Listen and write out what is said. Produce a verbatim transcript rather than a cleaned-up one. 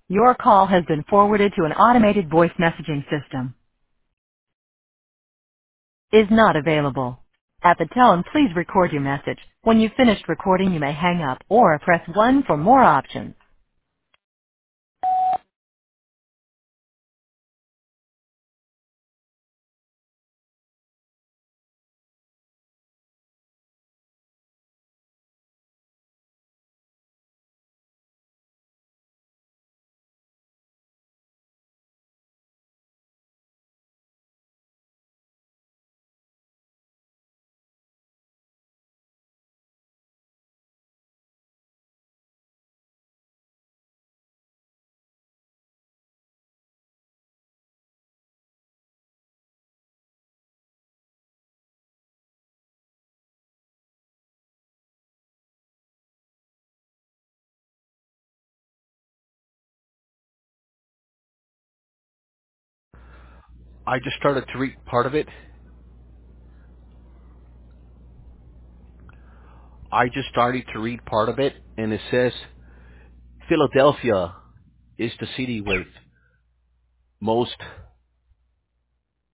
Your call has been forwarded to an automated voice messaging system. Is not available. At the tone, please record your message. When you've finished recording, you may hang up or press one for more options. I just started to read part of it. I just started to read part of it, and it says Philadelphia is the city with most